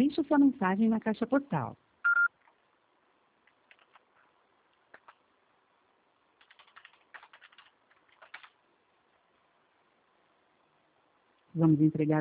Deixe sua mensagem na caixa postal. Vamos entregar